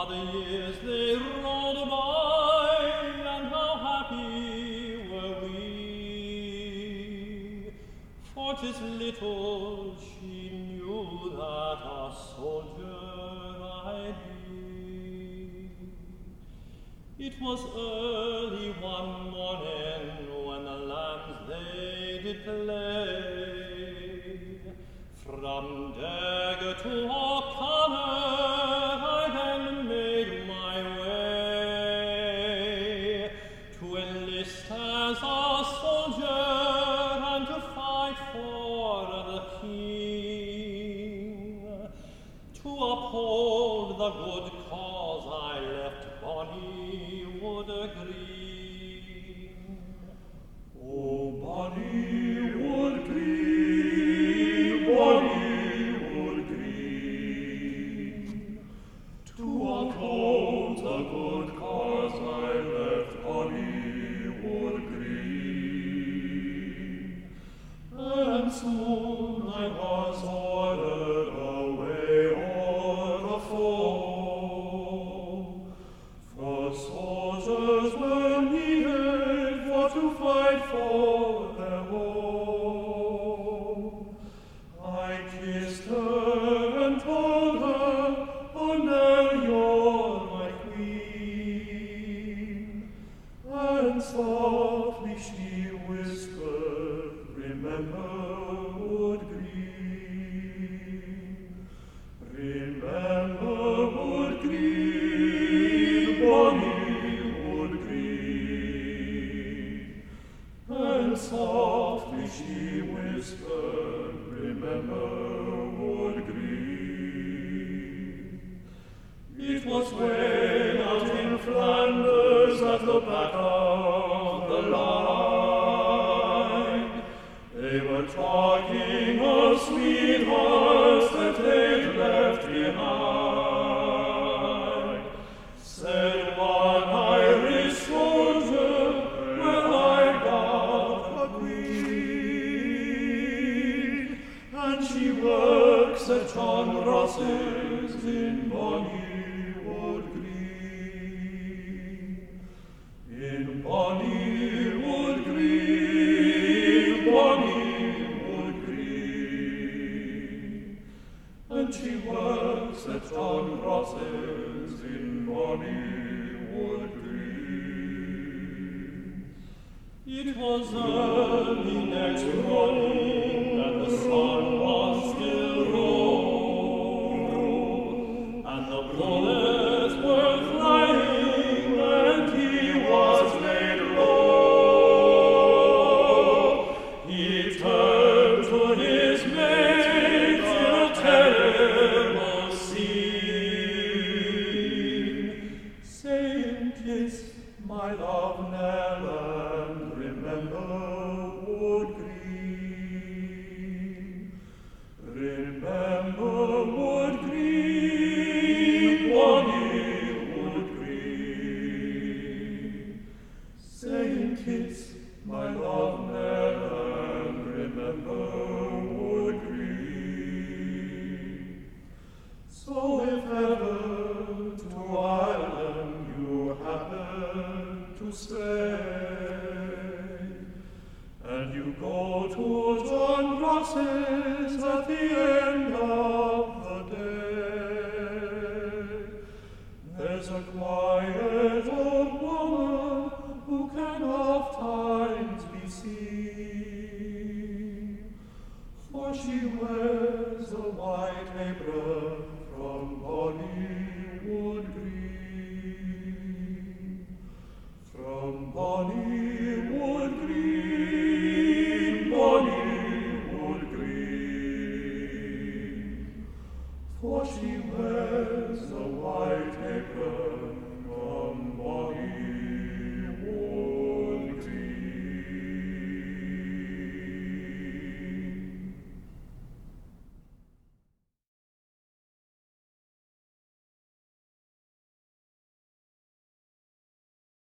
the years they rolled by, and how happy were we. For 'tis little she knew that a soldier I'd be. It was early one morning when the lambs they did play. From dagger to O'Connor I then made my way, to enlist as a soldier and to fight for the King. To uphold the good cause I left Bonnywood Green. Oh, Bonnywood Green, Bonnywood Green, to uphold the good cause I left Bonnywood Green. And soon I was ordered away o'er the foe, for soldiers were needed for to fight for their home. I kissed her and told her, "Oh, Nell, you're my queen." And softly she whispered, "Remember Wood Green, remember Wood Green, Bonnywood Green." And softly she whispered, "Remember Wood Green." It was way out in Flanders at the back of the line. They were talking of sweethearts that they'd left behind. Said one Irish soldier, "Well, I got a queen, and she works at John Ross's in Bonnywood Green. In Bonnywood Green, Bonnywood Green, and she works at John Ross's in Bonnywood Green. It was early next morning, and the sun was still low, and the bullets were flying, and he was laid low. He turned to his mate in a terrible scene, saying, "Kiss my love, Nell, and remember Wood Green. Remember Wood Green, Bonnywood Green." Saying, "Kiss my love, Nell, and remember Wood Green." So if ever to Ireland you happen to stay, and you go to John Ross's at the end of the day, there's a quiet old woman who can oft-times be seen, for she wears a white apron from Bonnywood Green. From Bonnywood Green, Bonnywood Green, for she wears a white apron